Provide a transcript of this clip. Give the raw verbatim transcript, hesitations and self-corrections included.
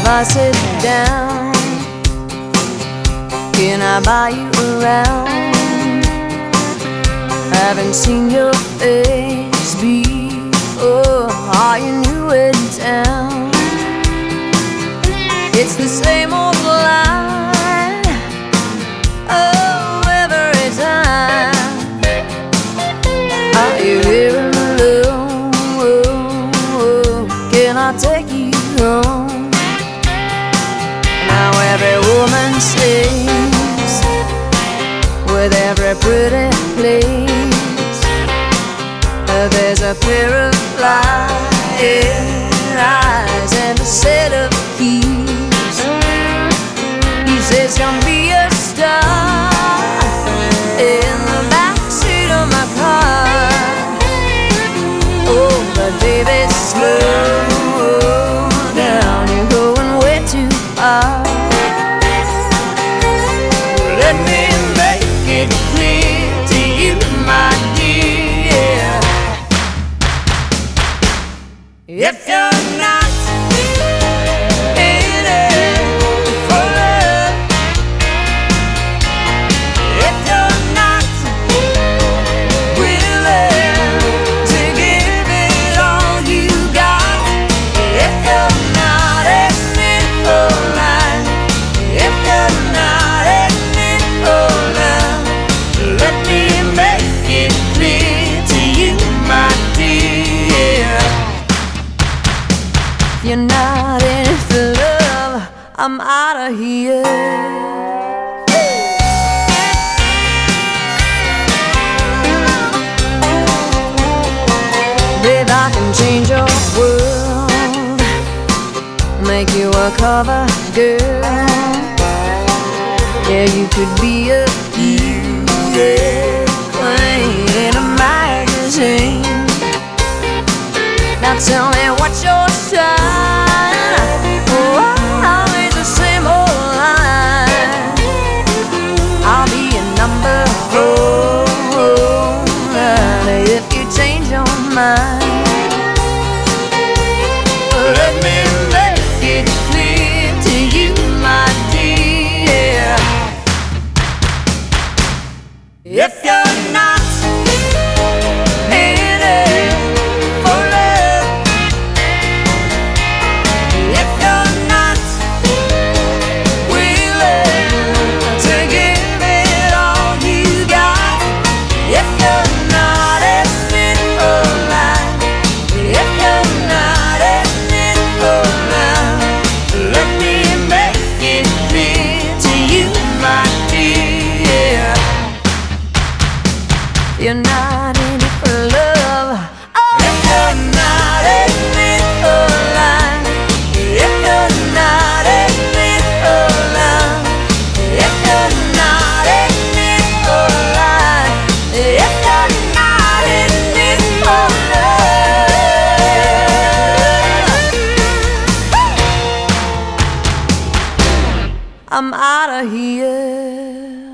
I sit down, can I buy you around? Haven't seen your face before. Are you new in town? It's the same old line, oh, every time. Are you here alone? Can I take you home? Now every woman sings with every pretty place. There's a pair of flying eyes and a set of keys. He says, come be a star in the backseat of my car. Oh, but baby, slow down, you're going way too far. Let me make it clear to you, my dear, if you're not in it for love, if you're not willing to give it all you got, if you're not in it for life, if you're not in it for love, let me make it clear to you, my dear. If you're not in it for love, I'm out of here. Babe, I can change your world, make you a cover girl. Yeah, you could be a beauty queen in a magazine. Now tell me what's your sign? Oh, always the same old line. I'll be a number four if you change your mind. Let me make it clear to you, my dear, if you're not in it for love, if you're not willing to give it all you got, if you're not in it for life, if you're not in it for love, let me make it clear to you, my dear, you're not in it for love. Oh, if you're not in it for life, if you're not in it for love, if you're not in it for life, if you're not in it for love, I'm out of here.